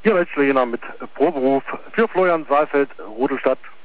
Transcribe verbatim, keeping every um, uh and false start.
Hier Weltschläger mit Proberuf für Florian Saalfeld, Rudolstadt.